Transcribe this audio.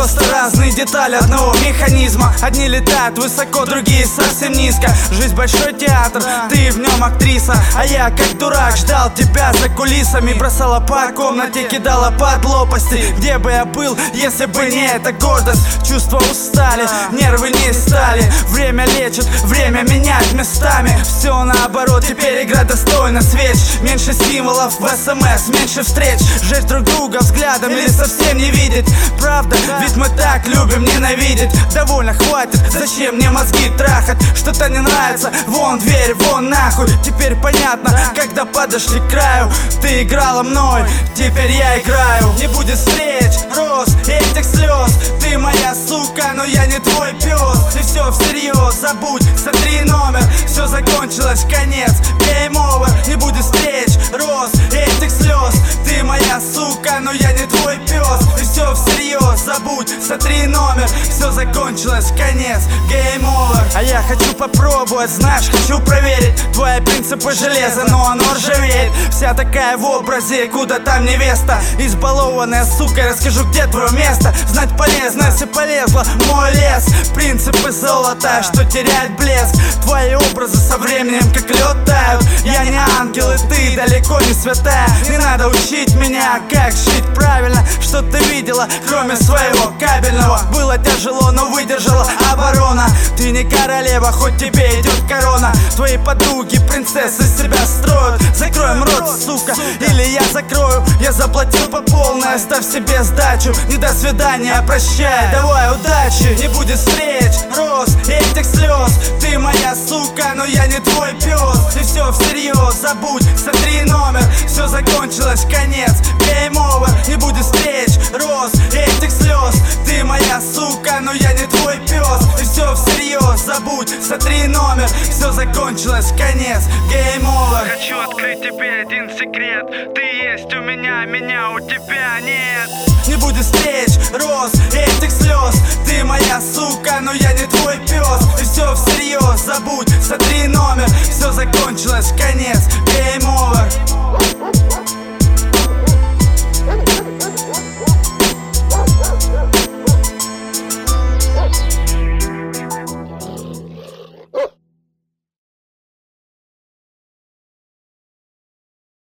просто разные детали одного механизма. Одни летают высоко, другие совсем низко. Жизнь большой театр, ты в нем актриса. А я как дурак ждал тебя за кулисами. Бросала по комнате, кидала под лопасти. Где бы я был, если бы не эта гордость? Чувства устали, нервы не стали. Время лечит, время менять местами. Все наоборот, теперь игра достойна свеч. Меньше символов в СМС, меньше встреч. Жечь друг друга взглядом или совсем не видеть. Правда, ведь мы так любим ненавидеть. Довольно, хватит, зачем мне мозги трахать? Что-то не нравится, вон дверь, вон нахуй. Теперь понятно, когда подошли к краю. Ты играла мной, теперь я играю. Не будет встреч, роз, этих слез. Ты моя сука, но я не твой пес. И все всерьез, забудь, сотри номер. Все закончилось, конец, game over. Не будет встреч, роз, этих слез. Ты моя сука, но я не твой пес. И все всерьез, забудь, сотри номер. Все закончилось, конец, game over. А я хочу попробовать, знаешь, хочу проверить. Твои принципы железа, но оно ржавеет. Вся такая в образе, куда там невеста. Избалованная сука, расскажу, где твое место. Знать полезно, если полезла в мой лес. Принципы золота, что теряет блеск. Твои образы со временем как лед тают. Я не ангел, и ты далеко не святая. Не надо учить меня, как жить правильно. Что ты видела, кроме своего кабельного? Было тяжело, но выдержала оборона. Ты не королева, хоть тебе идет корона. Твои подруги, принцессы себя строят. Закроем рот, сука, или я закрою. Я заплатил по полной, оставь себе сдачу. Не до свидания, прощай, давай удачи. Не будет встреч, роз, этих слез. Ты моя сука, но я не твой пес. И все всерьез, забудь, сотри номер. Все закончилось, конец, game over. Не будет встреч, роз, этих слез. Ты моя сука, но я не твой пес. И все всерьез, забудь, сотри номер. Все закончилось, конец, game over. Хочу открыть тебе один секрет. Ты есть у меня, меня у тебя нет. Не будет встреч, роз, этих слез. Ты моя сука, но я не твой пес. И все всерьез, забудь, сотри номер. Все закончилось, конец, game over.